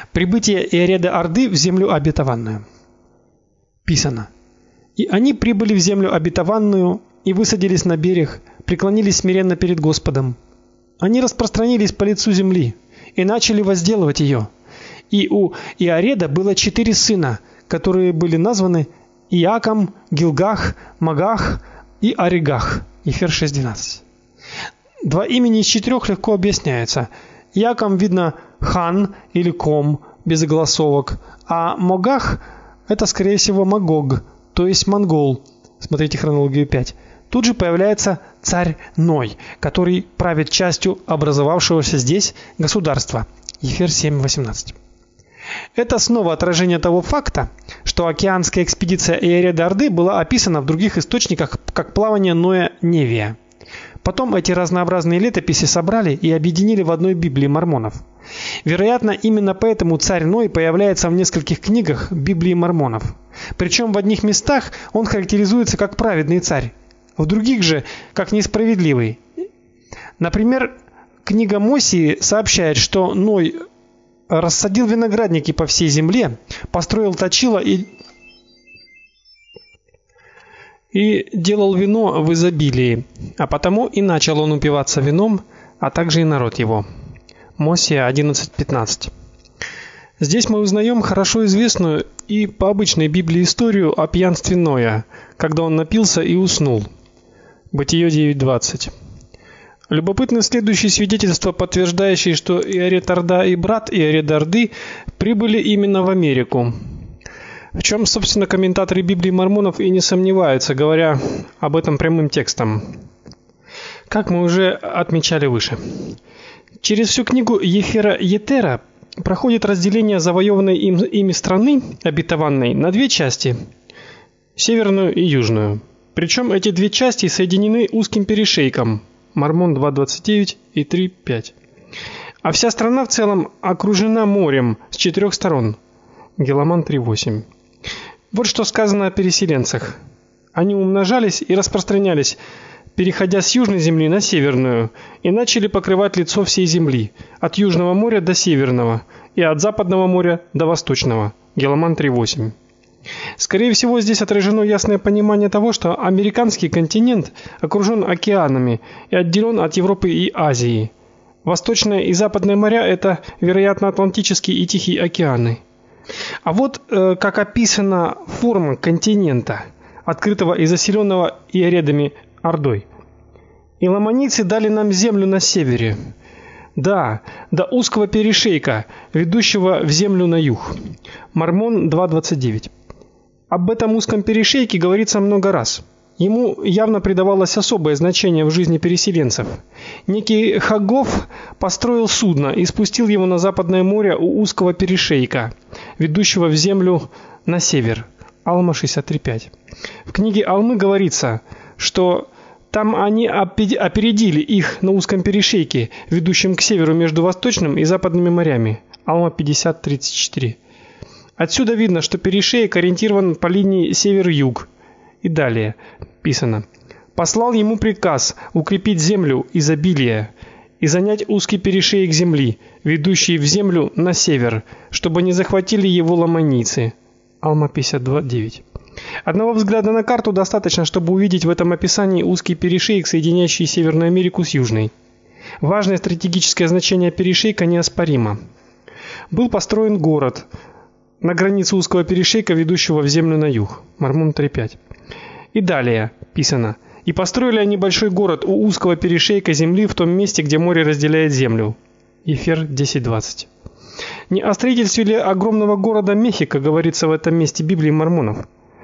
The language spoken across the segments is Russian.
Прибытие Иореда-Орды в землю обетованную. Писано: «И они прибыли в землю обетованную и высадились на берег, преклонились смиренно перед Господом. Они распространились по лицу земли и начали возделывать ее. И у Иореда было 4 сына, которые были названы Иакам, Гилгах, Магах и Аригах». Ефер 6:12. 2 имени из 4 легко объясняются. Иакам видно хан или ком без огласовок, а Магах это скорее всего Магог, то есть монгол. Смотрите хронологию 5. Тут же появляется царь Ной, который правит частью образовавшегося здесь государства. Ефер 7:18. Это снова отражение того факта, что океанская экспедиция Иореда-Орды была описана в других источниках как плавание Ноя-Невия. Потом эти разнообразные летописи собрали и объединили в одной Библии мормонов. Вероятно, именно поэтому царь Ной появляется в нескольких книгах Библии мормонов. Причем в одних местах он характеризуется как праведный царь, в других же как несправедливый. Например, книга Мосии сообщает, что Ной рассадил виноградники по всей земле, построил точила и делал вино в изобилии, а потому и начал он упиваться вином, а также и народ его. Мосия 11:15. Здесь мы узнаем хорошо известную и по обычной Библии историю о пьянстве Ноя, когда он напился и уснул. Бытие 9:20. Любопытно следующее свидетельство, подтверждающее, что Иоред-Орда и брат Иореда-Орды прибыли именно в Америку. В чем, собственно, комментаторы Библии мормонов и не сомневаются, говоря об этом прямым текстом. Как мы уже отмечали выше. Через всю книгу Ефера-Етера проходит разделение завоеванной ими страны обетованной на 2 части: северную и южную. Причем эти 2 части соединены узким перешейком. Мормон 2:29 и 3:5. А вся страна в целом окружена морем с 4 сторон. Геламан 3:8. Вот что сказано о переселенцах. Они умножались и распространялись, переходя с южной земли на северную, и начали покрывать лицо всей земли, от южного моря до северного, и от западного моря до восточного. Геламан 3:8. Скорее всего, здесь отражено ясное понимание того, что американский континент окружен океанами и отделен от Европы и Азии. Восточное и западное моря это, вероятно, Атлантический и Тихий океаны. А вот как описана форма континента, открытого и заселенного Иоредами Ордой. Иламанийцы дали нам землю на севере. Да, до узкого перешейка, ведущего в землю на юг. Мормон 2:29. Об этом узком перешейке говорится много раз. Ему явно придавалось особое значение в жизни переселенцев. Некий Хагов построил судно и спустил его на западное море у узкого перешейка, ведущего в землю на север. Алма 63:5. В книге Алмы говорится, что там они опередили их на узком перешейке, ведущем к северу между восточным и западными морями. Алма 50:34. Отсюда видно, что перешеек ориентирован по линии север-юг. И далее писано: послал ему приказ укрепить землю изобилия и занять узкий перешеек земли, ведущий в землю на север, чтобы не захватили его ламанийцы. Алма 52:9. Одного взгляда на карту достаточно, чтобы увидеть в этом описании узкий перешеек, соединяющий Северную Америку с Южной. Важное стратегическое значение перешейка неоспоримо. Был построен город на границе узкого перешейка, ведущего в землю на юг. Мормон 3:5. И далее писано: и построили они большой город у узкого перешейка земли в том месте, где море разделяет землю. Ефер 10:20. Не о строительстве ли огромного города Мехико говорится в этом месте Библии мормонов?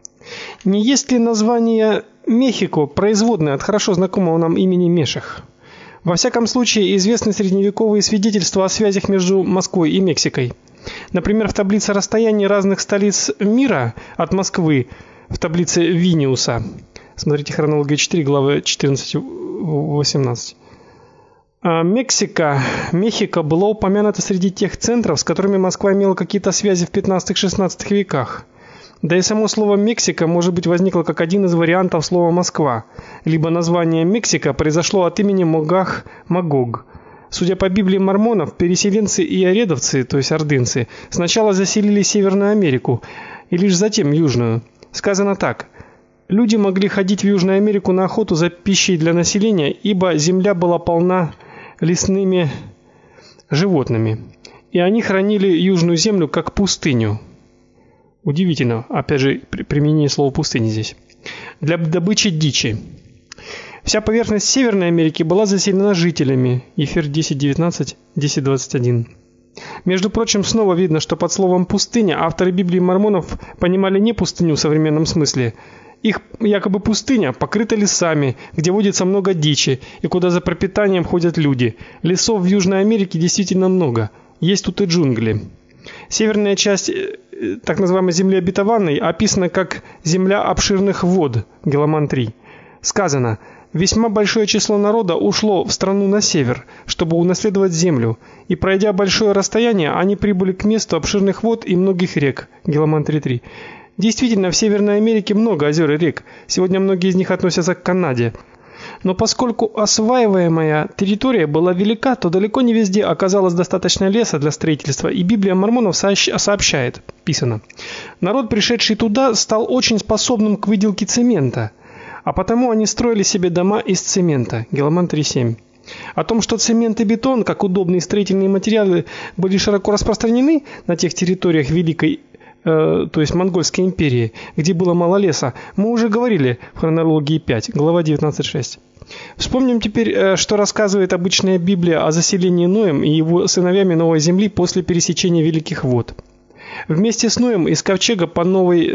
Не есть ли название Мехико производное от хорошо знакомого нам имени Мешех? Во всяком случае, известны средневековые свидетельства о связях между Москвой и Мексикой. Например, в таблице расстояний разных столиц мира от Москвы в таблице Виниуса. Смотрите хронология 4, главы 14-18. Мехико было упомянуто среди тех центров, с которыми Москва имела какие-то связи в 15-16 веках. Да и само слово Мексика, может быть, возникло как один из вариантов слова Москва, либо название Мексика произошло от имени Магог, Судя по Библии мормонов, переселенцы и иоредовцы, то есть ордынцы, сначала заселили Северную Америку и лишь затем Южную. Сказано так: люди могли ходить в Южную Америку на охоту за пищей для населения, ибо земля была полна лесными животными, и они хранили Южную землю как пустыню. Удивительно, опять же, применение слова пустыни здесь. Для добычи дичи. Вся поверхность Северной Америки была заселена жителями. Ефир 10:19, 10:21. Между прочим, снова видно, что под словом пустыня авторы Библии мормонов понимали не пустыню в современном смысле. Их якобы пустыня покрыта лесами, где водится много дичи и куда за пропитанием ходят люди. Лесов в Южной Америке действительно много. Есть тут и джунгли. Северная часть так называемой земли обетованной описана как земля обширных вод. Геламан 3. Сказано: весьма большое число народа ушло в страну на север, чтобы унаследовать землю, и пройдя большое расстояние, они прибыли к месту обширных вод и многих рек. Геламан 3:3. Действительно, в Северной Америке много озер и рек. Сегодня многие из них относятся к Канаде. Но поскольку осваиваемая территория была велика, то далеко не везде оказалось достаточно леса для строительства, и Библия мормонов сообщает, писано: народ, пришедший туда, стал очень способным к выделке цемента, а потому они строили себе дома из цемента. Геламан 3:7. О том, что цемент и бетон, как удобные строительные материалы, были широко распространены на тех территориях Великой, то есть Монгольской империи, где было мало леса, мы уже говорили в Хронологии 5, глава 19:6. Вспомним теперь, что рассказывает обычная Библия о заселении Ноем и его сыновьями новой земли после пересечения великих вод. Вместе с Ноем из ковчега на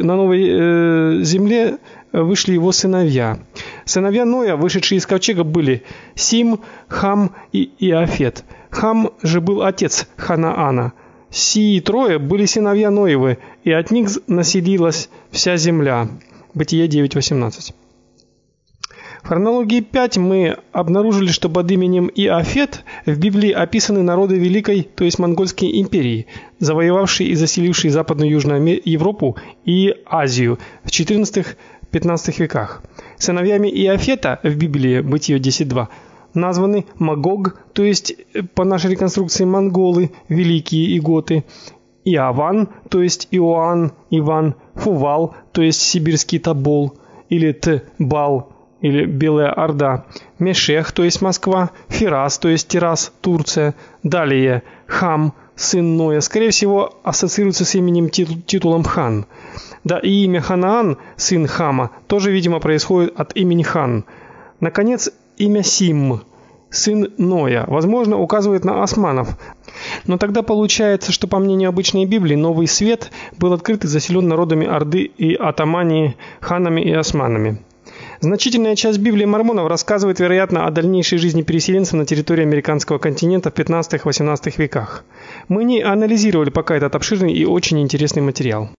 новой земле вышли его сыновья. Сыновья Ноя, вышедшие из ковчега, были Сим, Хам и Иафет. Хам же был отец Ханаана. Сии трое были сыновья Ноевы, и от них населилась вся земля. Бытие 9:18. В Хронологии 5 мы обнаружили, что под именем Иафет в Библии описаны народы Великой, то есть Монгольской империи, завоевавшие и заселившие Западную и Южную Европу и Азию в XIV-XV веках. Сыновьями Иафета в Библии, Бытие 10:2, названы Магог, то есть по нашей реконструкции монголы, великие и готы, Иаван, то есть Иоанн, Иван, Фувал, то есть сибирский Тобол, или Тбал, или Белая Орда, Мешех, то есть Москва, Фирас, то есть Тирас, Турция, далее Хам, сын Ноя, скорее всего, ассоциируется с именем титулом хан. Да и имя Ханаан, сын Хама, тоже, видимо, происходит от имени хан. Наконец, имя Сим, сын Ноя, возможно, указывает на османов. Но тогда получается, что по мнению обычной Библии, Новый Свет был открыт и заселен народами Орды и Атамании, ханами и османами. Значительная часть Библии мормонов рассказывает, вероятно, о дальнейшей жизни переселенцев на территории американского континента в 15-18 веках. Мы не анализировали пока этот обширный и очень интересный материал.